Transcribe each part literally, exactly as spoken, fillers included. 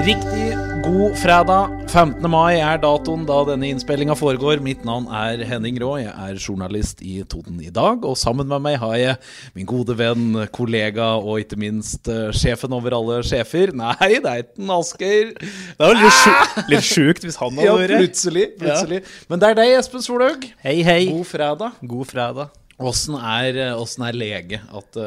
Riktig god fredag, femtende mai er datoen da denne innspillingen foregår. Mitt navn er Henning Rå, jeg er journalist i Toten i dag. Og sammen med meg har jeg min gode venn, kollega og ikke minst uh, sjefen over alle sjefer. Nei, det er ikke en Asger. Det var litt, sjuk, litt sjukt hvis han hadde vært. Ja, plutselig, plutselig. Ja. Men det er deg, Espen Solhaug. Hei, hei. God fredag. God fredag. Hvordan er, hvordan er lege at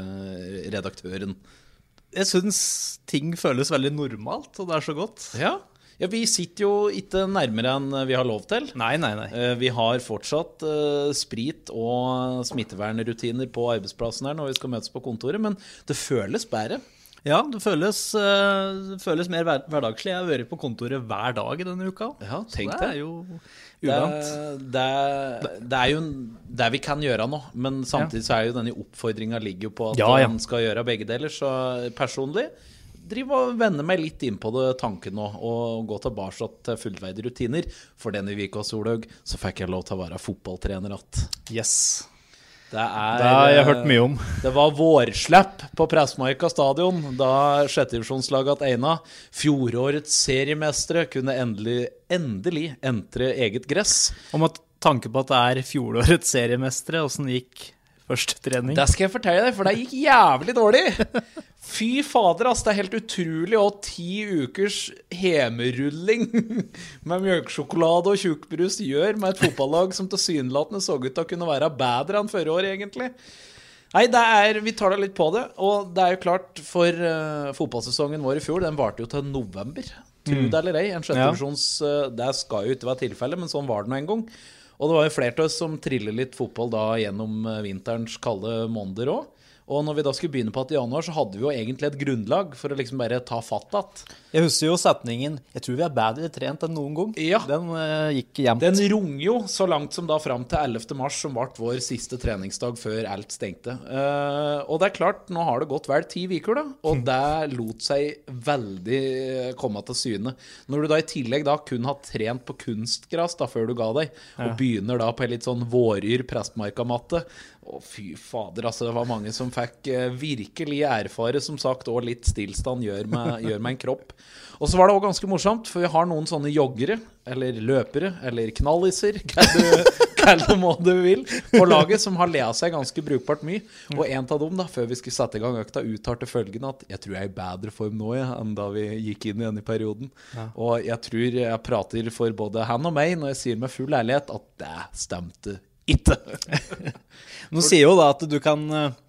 uh, redaktøren? Jeg synes ting føles veldig normalt, og det er så godt. Ja, ja vi sitter jo ikke nærmere enn vi har lov til. Nei, nei, nei. Vi har fortsatt uh, sprit og smittevernrutiner på arbeidsplassen her når vi skal møtes på kontoret, men det føles bedre. Ja, det føles, uh, det føles mer hver, hverdagslig. Jeg har vært på kontoret hver dag i denne uka. Ja, tenk det. Det er jo uvant. Det, det, det er jo det vi kan gjøre nå, men samtidig så er jo denne oppfordringen ligger jo på at ja, ja. man skal gjøre begge deler, så personlig driver og vender meg litt inn på det tanken nå, og gå tilbake til fullverdige rutiner. For denne vika, Solhaug, så fikk jeg lov til å være fotballtrener at. Yes. Det, er, det har jeg hørt mye om. Det var vårslepp på Pressmarka stadion da sjettedivisjonslaget Eina, fjorårets seriemestere, kunne endelig, endelig entre eget gress. Og med tanke på at det er fjorårets seriemestere, hvordan gikk første trening? Det skal jeg fortelle deg, for det gikk jævlig dårlig. Fy fader, ass, det er helt utrolig å ti ukers hemerulling med mjølksjokolade og tjukkbrus gjør med et fotballag som tilsynelatende så ut til å kunne være bedre enn forrige år, egentlig. Nei, det er, vi tar det litt på det, og det er jo klart for uh, fotballsesongen vår i fjor, den varte jo til november. Tro det eller ei, en sjettevisjons, uh, det skal jo ikke være tilfelle, men sånn var det nå en gang. Og det var jo flere til oss som triller litt fotball da gjennom vinterens kalde måneder også. Og når vi da skulle begynne på at i januar, så hadde vi jo egentlig et grunnlag for å liksom bare ta fatt at. Jeg husker jo setningen, jeg tror vi er bedre trent enn noen gang. Ja. Den uh, gikk jevnt. Den runger jo så langt som da frem til ellevte mars, som ble vår siste treningsdag før alt stengte. Uh, og det er klart, nå har det gått vel ti uker da, og det lot seg veldig komme til syne. Når du da i tillegg da kun har trent på kunstgras da før du ga deg, og ja. begynner da på en litt sånn våryr Prestmarka-matte, å fy fader, altså det var mange som fikk uh, virkelig erfare, som sagt, og litt stillstand gjør med, gjør med en kropp. Og så var det også ganske morsomt, for vi har noen sånne joggere, eller løpere, eller knalliser, kall det hva du vil, på laget, som har lea seg ganske brukbart mye. Og en av dem da, før vi skulle sette i gang økta, uttalte følgende at jeg tror jeg er i bedre form nå ja, enn da vi gikk inn i denne perioden. Ja. Og jeg tror jeg prater for både han og meg når jeg sier med full ærlighet at det stemte ikke. Nå sier jo da at du kan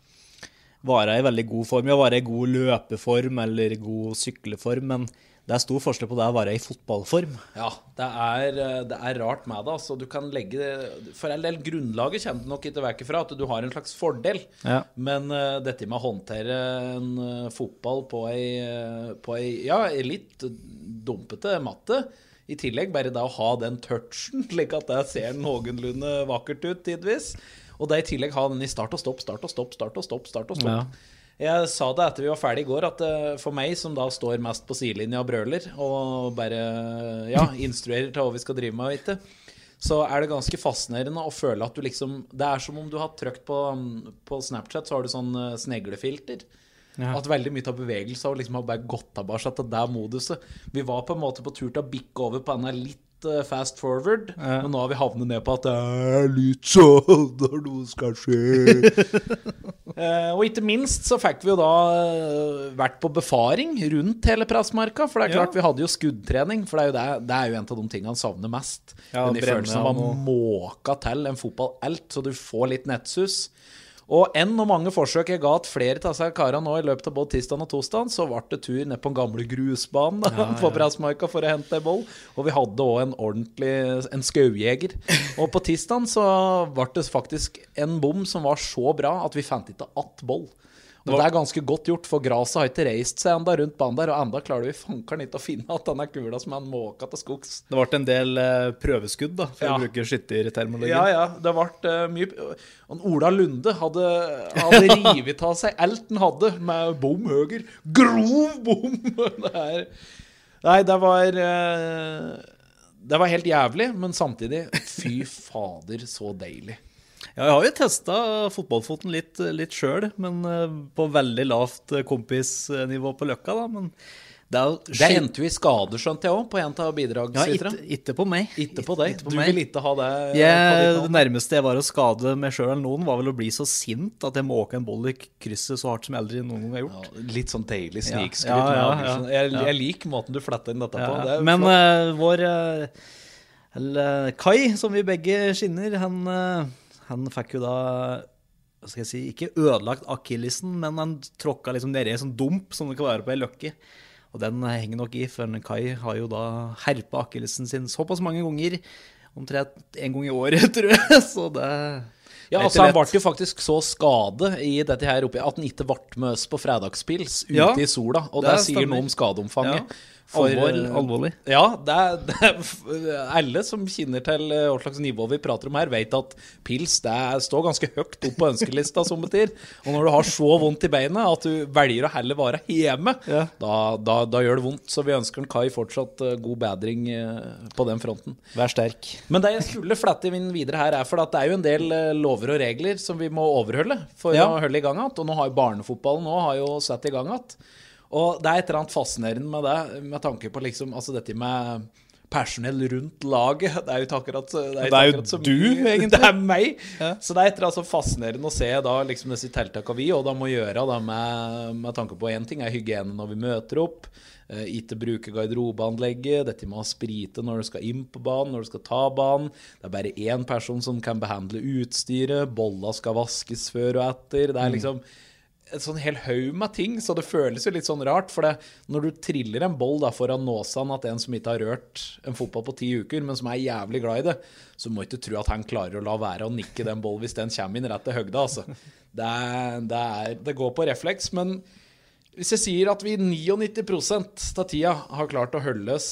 være i veldig god form, ja, være i god løpeform eller god sykleform, men det er stor forskjell på det å være i fotballform. Ja, det er, det er rart med det, altså. Du kan legge, for en del grunnlaget kommer du nok ikke vekk fra at du har en slags fordel, ja. men uh, dette med å håndtere en uh, fotball på ei, uh, på ei, ja, litt dumpete matte, i tillegg bare da å ha den touchen, slik at det ser noenlunde vakkert ut tidvis. Og det i tillegg ha den i start og stopp, start og stopp, start og stopp, start og stopp. Ja. Jeg sa det etter vi var ferdig i går, at uh, for meg som da står mest på sidelinja og brøler, og bare ja, instruerer til hva vi skal drive med og ikke, så er det ganske fascinerende å føle at du liksom, det er som om du har trykt på, på Snapchat, så har du sånn uh, sneglefilter. Ja. At veldig mye av bevegelser og liksom har bare gått tilbake til det moduset. Vi var på en måte på tur til å bikke over på denne litt uh, fast forward, ja. men nå har vi havnet ned på at det er litt sånn når noe skal skje. uh, og ikke minst så fikk vi jo da uh, vært på befaring rundt hele Pressmarka, for det er klart ja. vi hadde jo skuddtrening, for det er jo, det, det er jo en av de tingene han savner mest. Ja, den følelsen av å måke til en fotball-alt, så du får litt nettsus. Og enn og mange forsøk jeg ga at flere til seg karer nå i løpet av både tirsdagen og torsdagen, så var det tur ned på en gamle grusbanen ja, ja. på Pressmarka for å hente en boll. Og vi hadde også en ordentlig, en skaujeger. Og på tirsdagen så var det faktisk en bom som var så bra at vi fant ikke att boll. Og det er ganske godt gjort, for graset har ikke reist seg enda rundt banen der, og enda klarer vi fankeren ikke å finne at denne kula som er en måka til skogs. Det ble en del uh, prøveskudd da, for ja. å bruke skyttertermologien. Ja, ja, det ble uh, mye... Og Ola Lunde hadde, hadde rivet av seg alt den hadde, med bom høger. Grov bom! det er... Nei, det var... Uh, det var helt jævlig, men samtidig, fy fader, så deilig. Ja, jeg har jo testet fotballfoten litt, litt selv, men på veldig lavt kompisnivå på Løkka da, men Det, det endte jo i skader, skjønte jeg også, på en av bidragsytere. Ja, ikke på meg. Ikke på deg. Ikke på du meg. vil ikke ha det jeg, på ditt Det nærmeste jeg var å skade meg selv eller noen, var vel å bli så sint at jeg måke en boll i krysset så hardt som jeg aldri noen gang har gjort. Ja, litt sånn deilig snikskryt. Ja, ja, ja, ja. Jeg, jeg liker måten du fletter inn dette ja. på. Det Men uh, vår uh, eller, Kai, som vi begge skinner, han, uh, han fikk jo da, hva skal jeg si, ikke ødelagt akillesen, men han tråkka liksom ned i en sånn dump som det kan være på en løkke. Og den henger nok i, for Kai har jo da herpet akillesen sin såpass mange ganger, omtrent en gang i året, tror jeg, så det... Ja, altså han ble jo faktisk så skade i dette her oppe, at han ikke ble med oss på fredagspils ute ja, i sola, og det, det sier noe om skadeomfanget. Ja. For, Alvor, alvorlig. Ja, det er, det er alle som kjenner til hva slags nivå vi prater om her, vet at pils, det er, står ganske høyt opp på ønskelista som betyr. Og når du har så vondt i beinet at du velger å heller være hjemme, ja. da, da, da gjør det vondt. Så vi ønsker en Kai fortsatt god bedring på den fronten. Vær sterk. Men det jeg skulle flette inn videre her er for at det er jo en del lover og regler som vi må overholde for ja. å holde i gang at, og nå har jo barnefotballen nå har jo satt i gang at. Og det er et eller annet fascinerende med det, med tanke på liksom, altså dette med personell rundt laget. Det er jo akkurat, det er det er jo så du, mye. egentlig. Det er meg. Ja. Så det er et eller annet så fascinerende å se da, liksom disse tiltakene vi, og da må gjøre da, med, med tanke på en ting er hygiene når vi møter opp, eh, ikke bruke garderobeanlegget, dette med å sprite når du skal inn på banen, når du skal ta banen. Det er bare en person som kan behandle utstyret, bolla skal vaskes før og etter. Det er liksom... en sånn hel haug med ting, så det føles jo litt sånn rart, for det, når du triller en boll da foran nåsan at en som ikke har rørt en fotball på ti uker, men som er jævlig glad i det, så må ikke tro at han klarer å la være å nikke den boll hvis den kommer inn rett til høgda, altså. Det, er, det, er, det går på refleks, men hvis jeg sier at vi nittini prosent av tida har klart å holde oss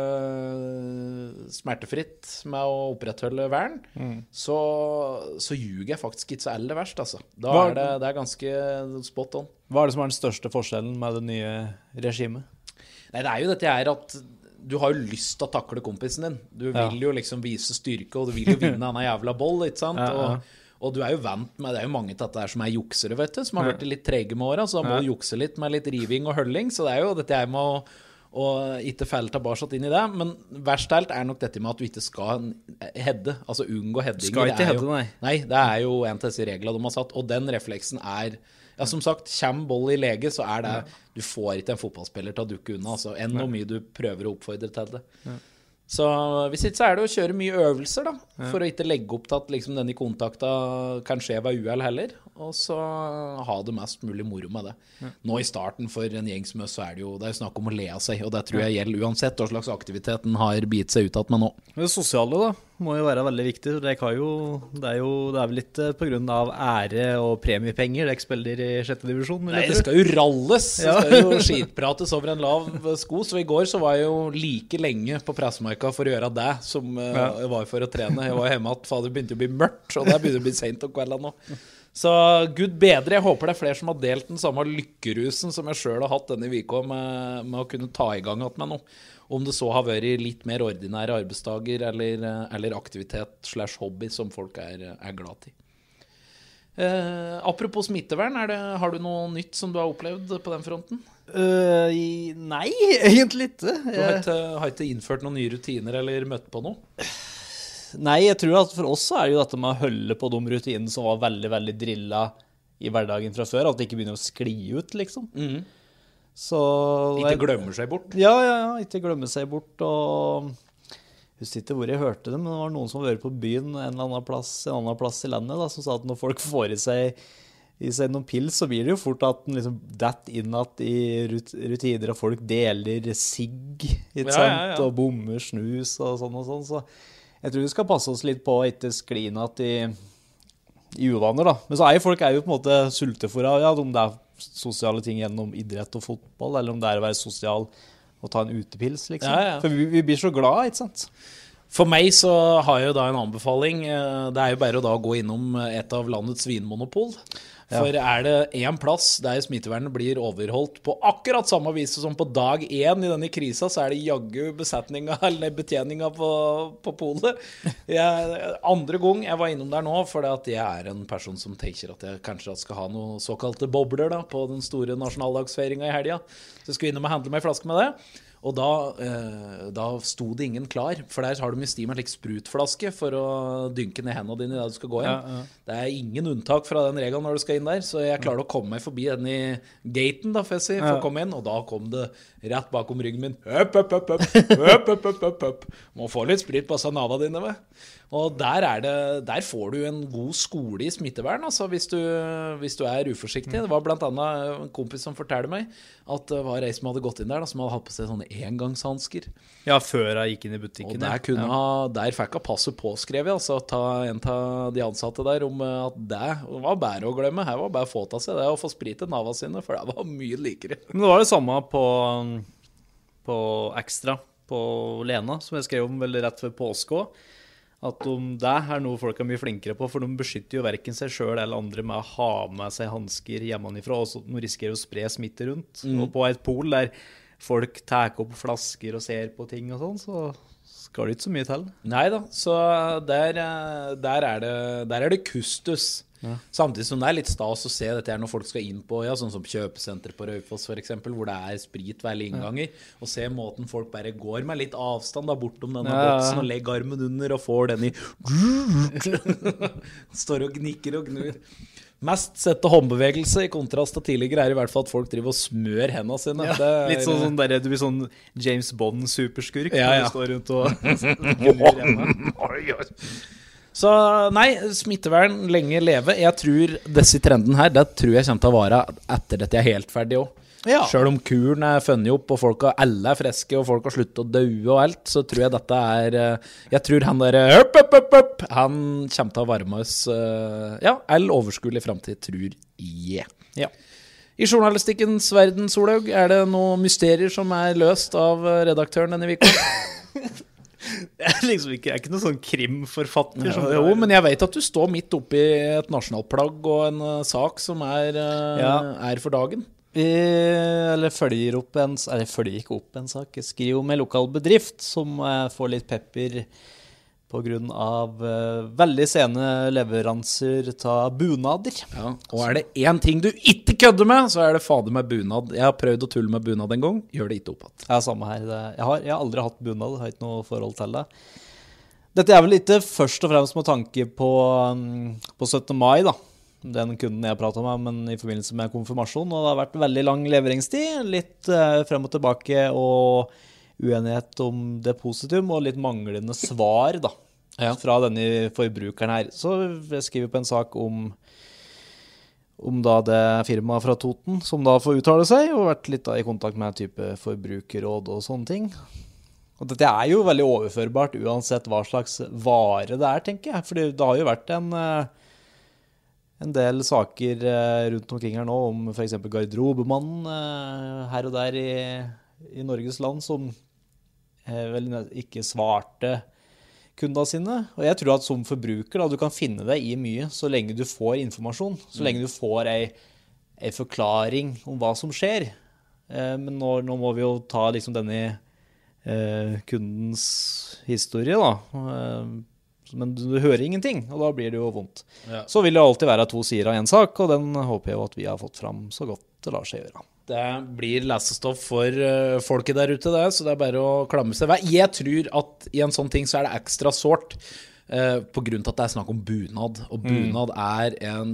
uh, smertefritt med å opprettholde vern, mm. så, så ljuger jeg faktisk ikke så aller verst, altså. Da er det, det er ganske spot on. Hva er det som er den største forskjellen med det nye regimet? Nei, det er jo dette her at du har jo lyst til å takle kompisen din. Du vil ja. jo liksom vise styrke, og du vil jo vinne denne jævla boll, ikke sant? Ja, ja. Og Og du er jo vant med, det er jo mange til dette her som er juksere, vet du, som har vært litt trege med året, så da må du jukse litt med litt riving og hølling, så det er jo dette her med å, å ikke felle tilbake inn i det, men verst alt er nok dette med at du ikke skal hedde, altså unngå heddinger. Skal ikke hedde, nei. Nei, det er jo en til disse reglene de har satt, og den refleksen er, ja, som sagt, kommer boll i lege, så er det, du får ikke en fotballspiller til å dukke unna, altså, enn hvor mye du prøver å oppfordre til det. Ja. Så hvis ikke så er det å kjøre mye øvelser da, ja. for å ikke legge opp til at liksom denne kontakten kan skje ved uhell heller, og så ha det mest mulig moro med det. Ja. Nå i starten for en gjeng som oss så er det jo, det er jo snakk om å le av seg, og det tror jeg gjelder uansett hva slags aktiviteten har bitt seg ut at med nå. Det sosiale da, må jo være veldig viktig. Det, kan jo, det, er jo, det er vel litt på grunn av ære og premiepenger dere spiller i sjette divisjon? Nei, det skal jo ralles. Det skal jo skitprates over en lav sko. Så i går så var jeg jo like lenge på pressemarka for å gjøre det som ja. jeg var for å trene. Jeg var hjemme at fader begynte å bli mørkt, og det begynte å bli sent om kvelden nå. Så Gud bedre, jeg håper det er flere som har delt den samme lykkerusen som jeg selv har hatt denne vika med, med å kunne ta i gang med noe. Om det så har vært litt mer ordinære arbeidsdager eller, eller aktivitet slash hobby som folk er, er glad i. Eh, apropos smittevern, er det, har du noe nytt som du har opplevd på den fronten? Uh, nei, egentlig ikke. Du har ikke, har ikke innført noen nye rutiner eller møtt på noe? Nei, jeg tror at for oss så er det jo dette med å holde på de rutinene som var veldig, veldig drillet i hverdagen fra før, at det ikke begynner å skli ut, liksom. Mhm. Så, ikke glemmer seg bort? Ja, ja, ja, ikke glemmer seg bort. Og jeg husker ikke hvor jeg hørte det, men det var noen som var på byen en eller annen plass, en annen plass i landet, da, som sa at når folk får i seg, i seg noen pils, så blir det jo fort at den liksom dett innat i rut rutiner, og folk deler sigg, ikke sant? Ja, ja, ja. Og bommer, snus og sånn og sånn. Så jeg tror vi skal passe oss litt på å ikke skli innat i, i uvaner, da. Men så er jo folk er jo på en måte sultefora, ja, om det er sosiale ting gjennom idrett og fotball, eller om det er å være sosial og ta en utepils, liksom. Ja, ja. For vi, vi blir så glad, ikke sant? For meg så har jeg jo da en anbefaling. Det er jo bare å da gå innom et av landets vinmonopol. For ja. Er det en plass der smittevernet blir overholdt på akkurat samme vis som på dag én i denne krisa, så er det jaggu besetninga, eller betjeninga på, på polet. Jeg, andre gang jeg var innom der nå, fordi at jeg er en person som tenker at jeg kanskje skal ha noen såkalte bobler da, på den store nasjonaldagsfeiringa i helga. Så jeg skulle innom og handle meg en flaske med det. Og da, eh, da sto det ingen klar, for der har du med sti med en slik sprutflaske for å dynke ned hendene dine der du skal gå inn. Ja, ja. Det er ingen unntak fra den regelen når du skal inn der, så jeg klarer å komme meg forbi den i gaten da, for, jeg si, for å komme inn, og da kom det rett bakom ryggen min. Høp, høp, høp, høp, høp, høp, høp, høp, høp. Må få litt sprit på sanava dine, med. Og der, er det, der får du en god skole i smittevern, altså, hvis du, hvis du er uforsiktig. Det var blant annet en kompis som fortalte meg at det var ei som hadde gått inn der, da, som hadde hatt på seg sånne engangshansker. Ja, før jeg gikk inn i butikken. Og der, kunne ja. ha, der fikk jeg passet påskrevet, altså, ta en av de ansatte der, om at det var bare å glemme. Her var bare å få ta seg det og få sprit til nava sine, for det var mye likere. Men det var det samme på, på Ekstra, på Lena, som jeg skrev om veldig rett før påske også. At om det er noe folk er mye flinkere på, for de beskytter jo hverken seg selv eller andre med å ha med seg handsker hjemmefra, og så de risikerer å spre smitte rundt. Mm. Og på et pol der folk tar opp flasker og ser på ting og sånn, så skal det ikke så mye til. Neida, så der, der, er, det, der er det kustus. Ja. Samtidig som det er litt stas å se dette her når folk skal inn på, ja, sånn som kjøpesenter på Raufoss for eksempel, hvor det er sprit ved alle innganger, ja. Og se måten folk bare går med litt avstand da, bortom denne ja. Boksen og legger armen under og får den i står og gnikker og gnur. Mest sette håndbevegelse i kontrast til tidligere er i hvert fall at folk driver og smør hendene sine. Ja, er, litt sånn, sånn der, du blir sånn James Bond superskurk ja, ja. Du står rundt og gnur hendene. Så nei, smittevern lenge leve. Jeg tror disse trenden her, det tror jeg kommer til å vare etter dette er helt ferdig også. Ja. Selv om kuren er funnet opp, og folk er, alle er friske, og folk har sluttet å dø og alt, så tror jeg dette er, jeg tror han der, høp, høp, høp, høp, han kommer til å varme oss, ja, all overskuelig fremtid, tror jeg. Ja. I journalistikkens verden, Solhaug, er det noen mysterier som er løst av redaktøren denne uken? Jeg er liksom ikke, jeg er ikke noen sånn krimforfatter. Ja, jo, men jeg vet at du står midt oppe i et nasjonalplagg og en uh, sak som er, uh, ja. er for dagen. Vi, eller følger opp en, eller følger ikke opp en sak. Jeg skriver om en lokal bedrift som uh, får litt pepper på grunn av uh, veldig sene leveranser av bunader. Ja, og er det en ting du ikke kødder med, så er det fader med bunad. Jeg har prøvd å tulle med bunad en gang, gjør det ikke opp at. Ja, samme her. Det, jeg, har, jeg har aldri hatt bunad, har ikke noe forhold til det. Dette er vel ikke først og fremst med tanke på, um, på syttende mai da. Den kunden jeg pratet med, men i forbindelse med konfirmasjon, og det har vært veldig lang leveringstid, litt uh, frem og tilbake, og uenighet om depositum og litt manglende svar da, ja. Fra denne forbrukeren her. Så jeg skriver på en sak om, om da det firmaet fra Toten som da får uttale seg, og vært litt da, i kontakt med en type forbrukerråd og sånne ting. Og dette er jo veldig overførbart uansett hva slags vare det er, tenker jeg. For det har jo vært en, en del saker rundt omkring her nå om for eksempel garderobemannen her og der i, i Norges land som vel ikke svarte kundene sine. Og jeg tror at som forbruker, da, du kan finne deg i mye så lenge du får informasjon, så lenge du får ei, ei forklaring om hva som skjer. Eh, men nå, nå må vi jo ta liksom denne eh, kundens historie da. Eh, men du, du hører ingenting, og da blir det jo vondt. Ja. Så vil det alltid være to sider av en sak, og den håper jeg jo at vi har fått fram så godt det lar seg gjøre. Det blir lesestoff for uh, folket der ute, det, så det er bare å klamme seg. Jeg tror at i en sånn ting så er det ekstra sårt, uh, på grunn til at det er snakk om bunad, og bunad mm. er en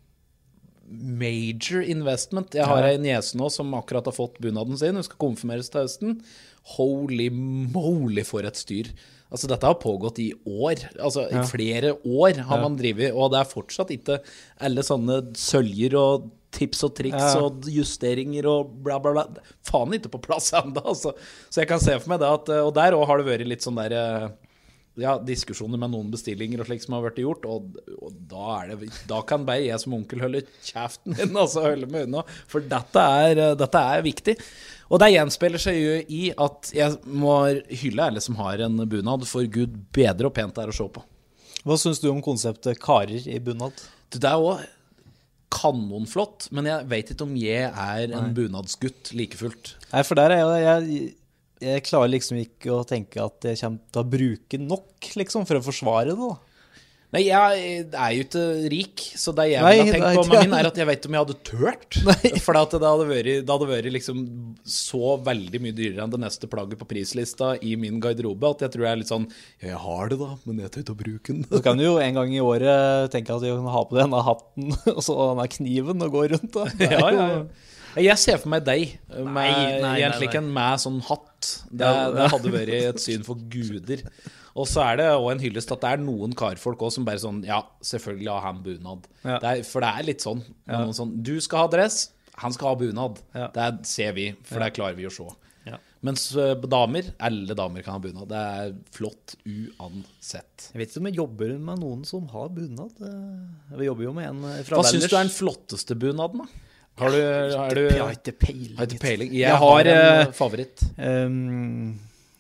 major investment. Jeg har ja. En niese nå som akkurat har fått bunaden sin, hun skal konfirmeres til høsten. Holy moly for et styr. Altså dette har pågått i år, altså ja. I flere år har ja. Man drivet, og det er fortsatt ikke alle sånne søljer og tips og triks ja. Og justeringer og bla bla bla, faen ikke på plass enda, altså. Så jeg kan se for meg det at, og der også har det vært litt sånn der, ja, diskusjoner med noen bestillinger og slik som har vært gjort, og, og da, er det, da kan bare jeg som onkel holde kjeften min, altså holde meg unna, for dette er, dette er viktig. Og det gjenspeiler seg jo i at jeg må hylle alle som har en bunad, for Gud bedre og pent er å se på. Hva synes du om konseptet karer i bunad? Det er også kanonflott, men jeg vet ikke om jeg er en Nei. bunadsgutt like fullt. Nei, for der er jeg, jeg, jeg klarer liksom ikke å tenke at jeg kommer til å bruke nok, liksom, for å forsvare det da. Nei, jeg er jo ikke rik, så det jeg Nei, har tenkt på med min er at jeg vet om jeg hadde tørt. Nei. For det hadde, vært, det hadde vært liksom så veldig mye dyrere enn det neste plagget på prislista i min garderobe, at jeg tror jeg er litt sånn, ja, jeg har det da, men jeg tør ikke å bruke den. Så kan du jo en gang i året tenke at jeg kan ha på denne hatten, og så denne kniven og gå rundt da. Ja, ja, ja. Jeg ser for meg deg med, nei, nei, nei, nei. med sånn hatt. Det, det hadde vært et syn for guder. Og så er det også en hyllest at det er noen karfolk også som bare sånn, ja, selvfølgelig har han bunad. Ja. Det er, for det er litt sånn, ja. sånn, du skal ha dress, han skal ha bunad. Ja. Det ser vi, for ja. det klarer vi å se. Ja. Mens damer, alle damer kan ha bunad. Det er flott uansett. Jeg vet ikke om jeg jobber med noen som har bunad. Vi jobber jo med en fra Hva synes du er den flotteste bunaden da? Har du, har du, jeg har ikke peiling. Har ikke peiling. Jeg, jeg har, har en uh, favoritt. Um,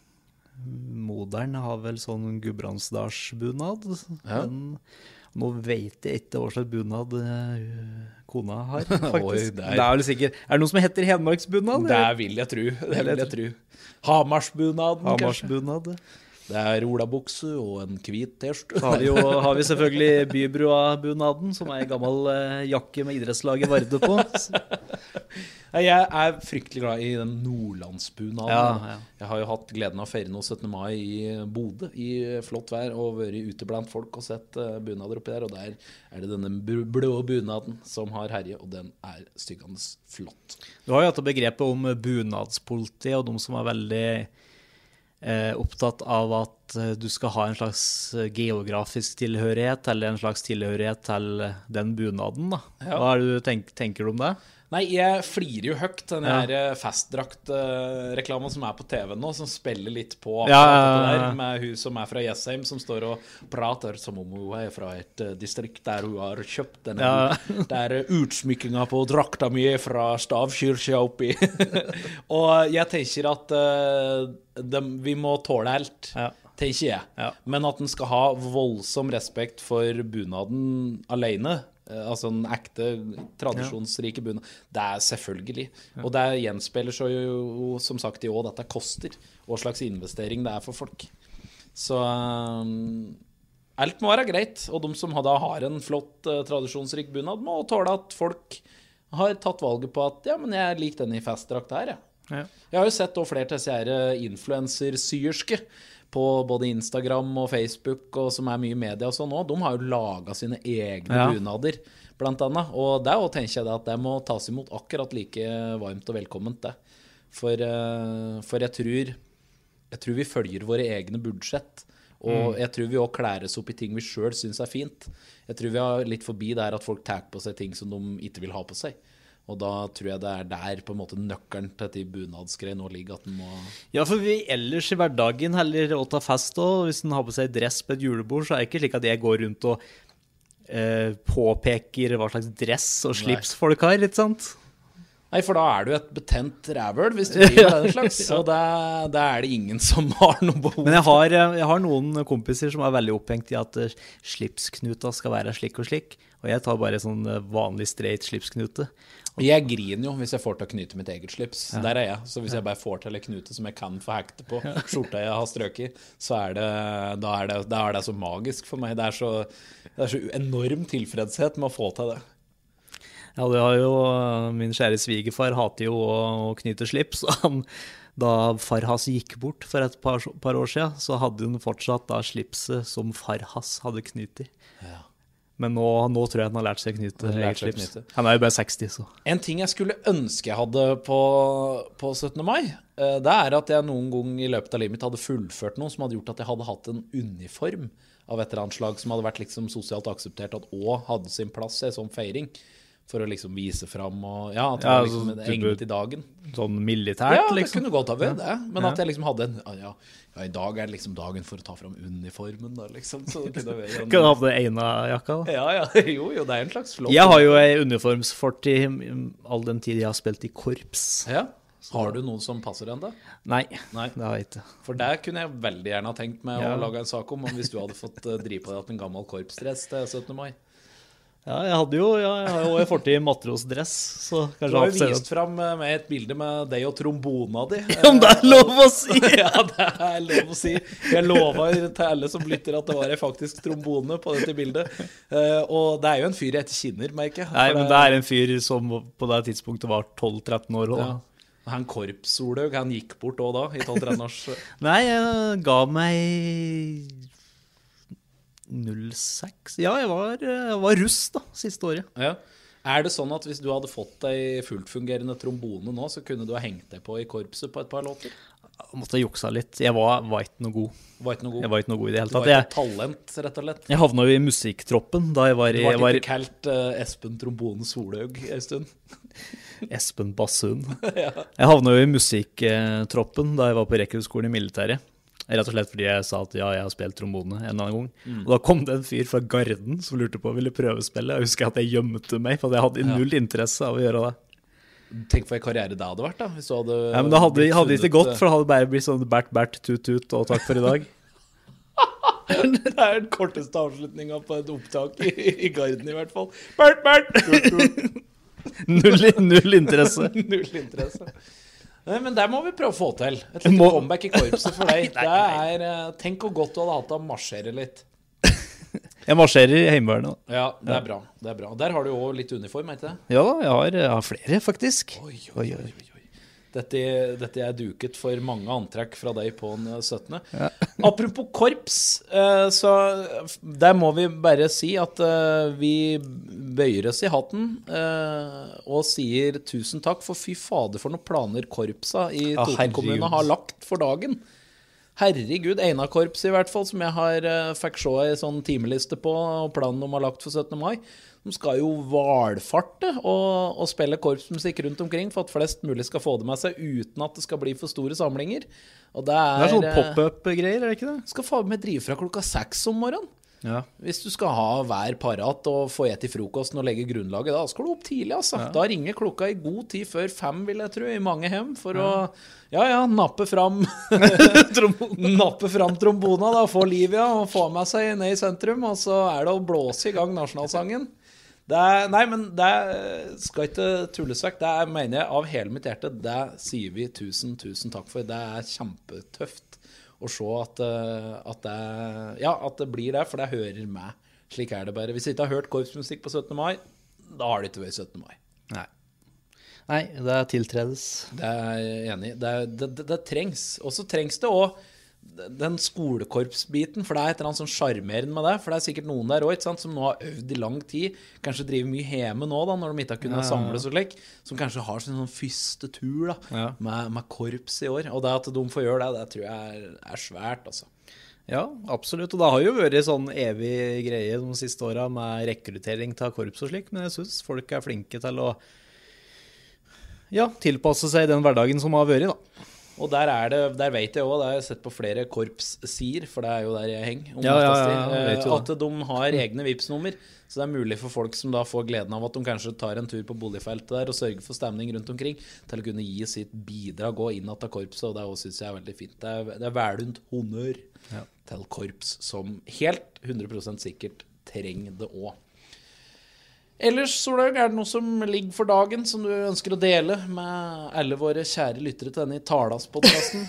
Modern har vel sånn Gudbrandsdalsbunad. Ja. Men nå vet jeg ikke hva slags bunad kona har, faktisk. Oi, det, er... det er vel sikkert... Er det noe som heter Hedmarksbunad? Det vil jeg tro. Det vil jeg tro. Hamarsbunaden, Hamarsbunad. Det er olabukse og en hvit t-skjorte. Så har vi, jo, har vi selvfølgelig Bybrua-bunaden, som er en gammel eh, jakke med idrettslaget Varde på. Jeg er fryktelig glad i den nordlandsbunaden. Ja, ja. Jeg har jo hatt gleden av å feire noe syttende mai i Bodø, i flott vær, og vært ute blant folk og sett uh, bunader oppi der, og der er det denne blå bunaden som har herje, og den er styggende flott. Du har jo hatt begrepet om bunadspoliti, og de som er veldig... Eh, opptatt av at eh, du skal ha en slags geografisk tilhørighet eller en slags tilhørighet til den bunaden da. Ja. Hva er det du tenk, tenker du om det? Nei, jeg flirer jo høyt den her ja. festdrakt-reklamen som er på T V nå, som spiller litt på ja, ja, ja. Der, med hun som er fra Jessheim, som står og prater som om hun er fra et uh, distrikt der hun har kjøpt denne. Ja. Der uh, utsmykkinga på drakta mi er fra Stavkyrkja oppi. Og jeg tenker at uh, de, vi må tåle helt. Ja. Tenker jeg. Ja. Men at den skal ha voldsom respekt for bunaden alene, altså en ekte tradisjonsrike bunad, det er selvfølgelig. Ja. Og det gjenspeiler så jo, som sagt, i år dette koster, hva slags investering det er for folk. Så um, alt må være greit, og de som da har en flott uh, tradisjonsrik bunad må tåle at folk har tatt valget på at, ja, men jeg liker denne i festdrakt her, ja. Ja. Jeg har jo sett også flere til disse influencer-syerske på både Instagram og Facebook, og som er mye media og sånn nå. De har jo laget sine egne ja. bunader, blant annet. Og der også tenker jeg at det må tas imot akkurat like varmt og velkomment det. For, for jeg tror, jeg tror vi følger våre egne budsjett, og mm. jeg tror vi også klæres opp i ting vi selv synes er fint. Jeg tror vi har litt forbi der at folk tar på seg ting som de ikke vil ha på seg. Og da tror jeg det er der på en måte nøkkelen til de bunadsgreiene nå ligger, at den må... Ja, for vi ellers i hverdagen heller å ta fest også, hvis den har på seg dress på et julebord, så er det ikke slik at jeg går rundt og eh, påpeker hva slags dress og slips Nei. Folk har, litt sant? Nei, for da er du et betent rævøl, hvis du blir med den slags, og da er det ingen som har noe behov. Men jeg har, jeg har noen kompiser som er veldig opphengt i at slipsknuta skal være slik og slik, og jeg tar bare sånn vanlig straight slipsknute. Jeg griner jo hvis jeg får til å knyte mitt eget slips. Ja. Der er jeg. Så hvis jeg bare får til å knute som jeg kan få hekte på skjorta jeg har strøket, så er det, da er det, da er det så magisk for meg. Det er så, det er så enorm tilfredshet med å få til det. Ja, det har jo, min kjære svigerfar hater jo å, å knyte slips. Han, da far hans gikk bort for et par, par år siden, så hadde hun fortsatt da slipset som far hans hadde knyttet. Ja. Men nå, nå tror jeg han har lært seg å knyte eget slips. Han er jo bare seksti, så. En ting jeg skulle ønske jeg hadde på, på syttende mai, det er at jeg noen gang i løpet av livet mitt hadde fullført noe som hadde gjort at jeg hadde hatt en uniform av et eller annet slag som hadde vært liksom sosialt akseptert, at også hadde sin plass i en sånn feiring. For å liksom vise frem, og ja, at det ja, var liksom en enget i dagen. Sånn militært, liksom? Ja, det liksom. kunne godt ha vært det. Men ja. At jeg liksom hadde en, ja, ja, i dag er det liksom dagen for å ta frem uniformen, da, liksom. Så det kunne være en... Kunne du ha på det ene jakka, da? Ja, ja, jo, jo, det er en slags flott. Jeg har jo en uniformsfortid all den tid jeg har spilt i korps. Ja, har du noen som passer den da? Nei, Nei, det har jeg ikke. For der kunne jeg veldig gjerne ha tenkt meg ja. Å lage en sak om, om hvis du hadde fått uh, drive på deg en gammel korpsdress til syttende mai. Ja, jeg hadde jo, ja, jeg har jo også fortid i matrosdress, så kanskje... Du har jo vist frem med et bilde med deg og trombona di. Om det er lov å si! Ja, det er lov å si. Jeg lover til alle som lytter at det var faktisk trombone på dette bildet. Og det er jo en fyr jeg ikke kjenner, merker jeg. Nei, men det er en fyr som på det tidspunktet var tolv tretten år. Ja. Han Korps-Solhaug, han gikk bort også da, i tolv tretten års... Nei, jeg ga meg... null seks. Ja, jeg var, jeg var russ da, siste året. Ja. Er det sånn at hvis du hadde fått deg fullt fungerende trombone nå, så kunne du ha hengt deg på i korpset på et par låter? Jeg måtte juksa litt. Jeg var, var ikke noe god. Var ikke noe god? Jeg var ikke noe god i det hele tatt. Du var ikke talent, rett og slett? Jeg havnet jo i musikktroppen da jeg var i... Du var ikke var... kalt uh, Espen Trombone Solhaug en stund? Espen Bassun. Ja. Jeg havnet jo i musikktroppen da jeg var på rekruttskolen i militæret. Rett og slett fordi jeg sa at ja, jeg har spilt trombone en eller annen gang. Mm. Og da kom det en fyr fra Garden som lurte på å ville prøvespille. Jeg husker at jeg gjemte meg, for jeg hadde null interesse av å gjøre det. Tenk for en karriere det hadde vært da, hvis du hadde... Ja, men det hadde, hadde ikke gått, for det hadde bare blitt sånn bert, bert, tut, tut, og takk for i dag. Det er den korteste avslutningen på et opptak i, i Garden i hvert fall. Bert, bert, tut, tut. null, null interesse. Null interesse. Nei, men det må vi prøve å få til. Et lite comeback i korpset for deg. Det er, tenk hvor godt du hadde hatt å marsjere litt. Jeg marsjerer i heimevernet. Ja, det er bra. Det er bra. Der har du jo litt uniform, ikke det? Ja, jeg har, jeg har flere, faktisk. Oi, oi, oi, oi. Dette, dette er duket for mange antrekk fra deg på den syttende. Ja. Apropos korps, så der må vi bare si at vi bøyer oss i hatten og sier tusen takk, for fy fader for noen planer korpsa i Toten kommune har lagt for dagen. Herregud, Einar Korps i hvert fall, som jeg har fikk se en sånn timeliste på, og planen de har lagt for syttende mai. De skal jo valfarte og, og spille korpsmusikk rundt omkring for at flest mulig skal få det med seg uten at det skal bli for store samlinger. Og det er, det er sånn pop-up-greier, er det ikke det? Skal faen meg drive fra klokka seks om morgenen. Ja. Hvis du skal ha hver parat og få et i frokosten og legge grunnlaget, da skal du opp tidlig, altså. Ja. Da ringer klokka i god tid før fem, vil jeg tro, i mange hjem, for ja. å, ja, ja, nappe fram nappe fram trombona, da, få Livia og få med seg ned i sentrum, og så er det å blåse i gang nasjonalsangen. Det er, nei, men det skal ikke tulles vekk. Det er, mener jeg, av hele mitt hjerte, det sier vi tusen, tusen takk for. Det er kjempetøft å se at, at, det, ja, at det blir det, for det hører med. Slik er det bare. Hvis du ikke har hørt korpsmusikk på syttende mai, da har det ikke vært syttende mai. Nei. Nei, det er tiltredes. Det er jeg enig i. Det, det, det, det trengs. Og så trengs det også den skolekorpsbiten, for det er et eller annet sånn charmerende med det, for det er sikkert noen der også, ikke sant, som nå har øvd i lang tid, kanskje driver mye hjemme nå da, når de ikke har kunnet ja, ja, ja. samles og lek, som kanskje har sin sånn første tur da, ja. med, med korps i år, og det at de får gjøre det, det tror jeg er, er svært, altså. Ja, absolutt, og det har jo vært sånn evig greie de siste årene med rekruttering til korps og slik, men jeg synes folk er flinke til å ja, tilpasse seg den hverdagen som har vært da. Og der er det, der vet jeg også, det har jeg sett på flere korps-sider, for det er jo der jeg henger, ja, ja, ja, at de har egne Vipps-nummer, så det er mulig for folk som da får gleden av at de kanskje tar en tur på boligfeltet der og sørger for stemning rundt omkring, til å kunne gi sitt bidrag og inn til korpset, og det også synes jeg er veldig fint. Det er, det er velund honør ja. til korps, som helt hundre prosent sikkert trenger det også. Ellers, Solhaug, er det noe som ligger for dagen som du ønsker å dele med alle våre kjære lyttere til denne Talas-podcasten?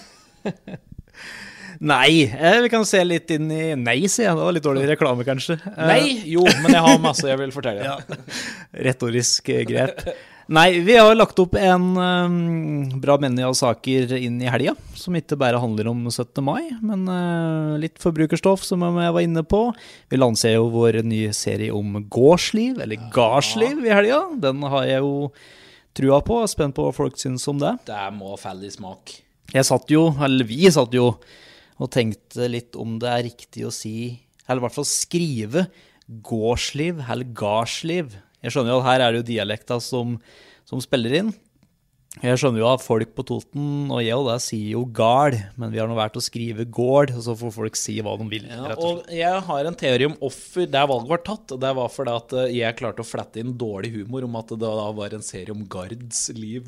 Nei, vi kan se litt inn i nei, sier jeg. Det var litt dårlig reklame, kanskje. Nei, jo, men jeg har masse jeg vil fortelle. Ja. Retorisk greit. Nei, vi har lagt opp en um, bra menning av saker inn i helga, som ikke bare handler om syttende mai, men uh, litt forbrukerstoff som jeg var inne på. Vi lanserer jo vår nye serie om gårdsliv, eller gardsliv i helga. Den har jeg jo trua på, jeg er spent på hva folk synes om det. Det må falle i smak. Jeg satt jo, eller vi satt jo, og tenkte litt om det er riktig å si, eller i hvert fall skrive, gårdsliv eller gardsliv. Jeg skjønner jo at her er det jo dialekter som, som spiller inn. Jeg skjønner jo at folk på Toten og jeg og det sier jo gard, men vi har nå vært å skrive gård, og så får folk si hva de vil. Ja, og jeg har en teori om hvorfor det valget var tatt, og det var fordi at jeg klarte å flette inn dårlig humor om at det da var en serie om Gards liv.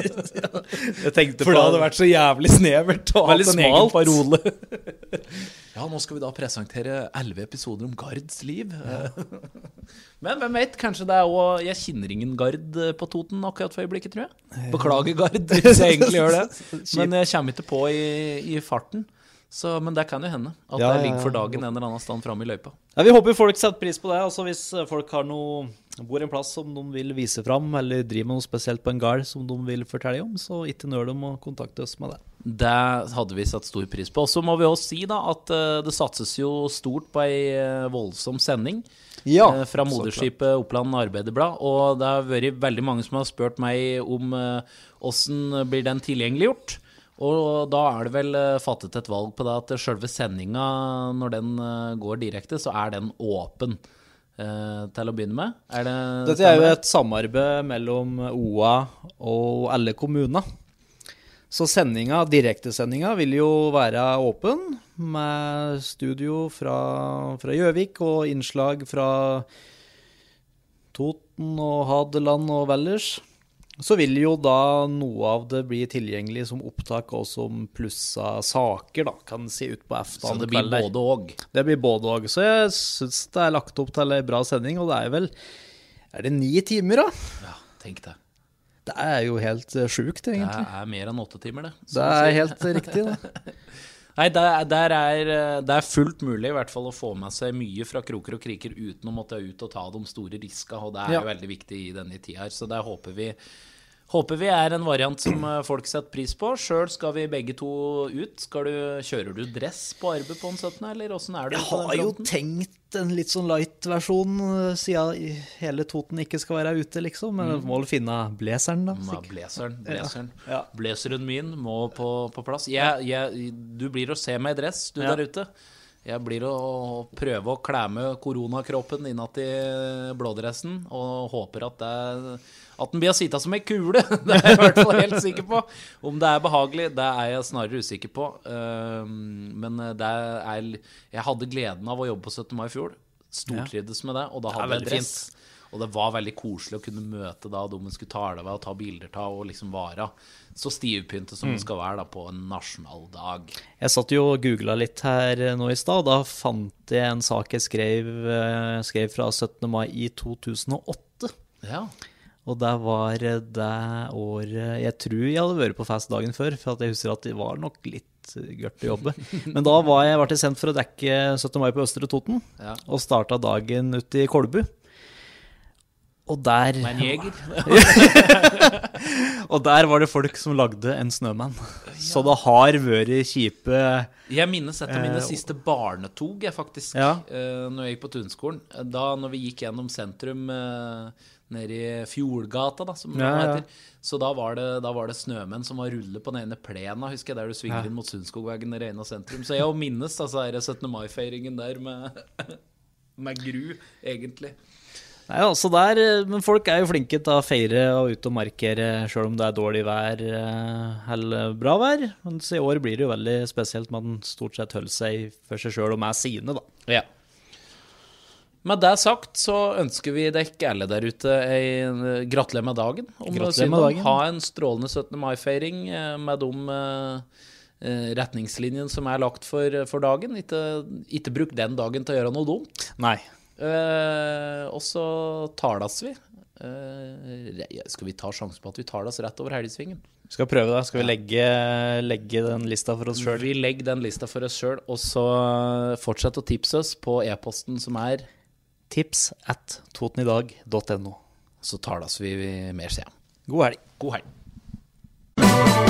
Jeg tenkte For det hadde vært så jævlig snevert å ha en egen parole. Ja, nå skal vi da presentere elleve episoder om Gards liv. Ja. Men hvem vet, kanskje det er også... Jeg kjenner ingen Gard på Toten akkurat for øyeblikket, tror jeg. Beklager Gard, hvis jeg egentlig gjør det. Men jeg kommer ikke på i, i farten. Så, men det kan jo hende at ja, det ligger for dagen en eller annen stand frem i løypa. Ja, vi håper folk setter pris på det. Altså, hvis folk har noe, bor en plass som de vil vise frem, eller driver med noe spesielt på en gard som de vil fortelle om, så ikke nøl dem å kontakte oss med det. Det hadde vi satt stor pris på. Og så må vi også si da at uh, det satses jo stort på en uh, voldsom sending ja, uh, fra moderskipet Oppland Arbeiderblad, og det har vært veldig mange som har spurt meg om uh, hvordan blir den tilgjengeliggjort. Og da er det vel fattet et valg på det at selve sendinga, når den går direkte, så er den åpen eh, til å begynne med. Er det, Dette er jo et samarbeid mellom O A og alle kommuner. Så sendinga, direktesendinga vil jo være åpen, med studio fra, fra Gjøvik og innslag fra Toten og Hadeland og Valdres. Så vil jo da noe av det bli tilgjengelig som opptak og som plussa saker, da, kan si ut på eftan. Så det blir både og? Det blir både og. Så jeg synes det er lagt opp til en bra sending, og det er vel, er det ni timer da? Ja, tenk det. Det er jo helt sjukt, egentlig. Det er mer enn åtte timer, det. Det er helt riktig, det. Nei, der, der er, det er fullt mulig i hvert fall å få med seg mye fra kroker og kriker uten å måtte ut og ta de store risker, og det er ja. jo veldig viktig i denne tida her, så der håper vi, håper vi er en variant som folk setter pris på. Selv skal vi begge to ut. Skal du, kjører du dress på arbeid på den syttende, eller hvordan er du? Jeg har jo tenkt en litt sånn light-versjon, siden hele Toten ikke skal være ute, liksom, men mm. må finne blazeren da. Ja, blazeren, blazeren. Ja. Blazeren min må på, på plass. Jeg, jeg, du blir å se meg i dress, du ja. der ute. Jeg blir å prøve å klæ med koronakroppen innat i blådressen, og håper at det, at den blir å sitte som en kule. Det er jeg i hvert fall helt sikker på. Om det er behagelig, det er jeg snarere usikker på. Men det er, jeg hadde gleden av å jobbe på syttende mai i fjor. Stortrivdes med det, og da hadde jeg dress. Og det var veldig koselig å kunne møte da, de skulle tale ved og ta bilder ta, og liksom vare så stivpynte som mm. det skal være da, på en nasjonaldag. Jeg satt jo og googlet litt her nå i sted, og da fant jeg en sak jeg skrev, skrev fra syttende mai i to tusen og åtte. Ja. Og det var det året, jeg tror jeg hadde vært på fest dagen før, for at jeg husker at det var nok litt gørt å jobbe. Men da var jeg, var jeg sendt for å dekke syttende mai på Østre Toten, ja. og startet dagen ute i Kolbu. Og der Med en jeger. Og der var det folk som lagde en snømann. Ja. Så det har vært kjipe... Jeg minnes et av mine eh, siste barnetog, jeg faktisk, ja. eh, når jeg gikk på Tunskolen. Da når vi gikk gjennom sentrum eh, nede i Fjordgata, da, som ja, det heter. Ja. Så da var, det, da var det snømenn som var rullet på den ene plena, husker jeg, der du svinger ja. inn mot Sundskogveggen i Reina sentrum. Så jeg minnes altså her syttende mai-feiringen der med, med gru, egentlig. Nei, altså der, men folk er jo flinke til å feire og ut og markere selv om det er dårlig vær eller bra vær. Men i år blir det jo veldig spesielt med at man stort sett holder seg for seg selv og med sine da. Ja. Med det sagt så ønsker vi dere alle der ute en gratulerer med dagen. Om gratulerer med dagen. Ha en strålende syttende mai-feiring med de retningslinjene som er lagt for, for dagen. Ikke, ikke bruk den dagen til å gjøre noe dumt. Nei. Uh, og så talas vi uh, Skal vi ta sjansen på at vi talas rett over helgesvingen? Vi skal prøve det, skal vi legge, legge den lista for oss selv? Vi legger den lista for oss selv. Og så fortsett å tipse oss på e-posten som er tips at totenidag punktum no. Så talas vi mer, sier jeg. God helg. God helg.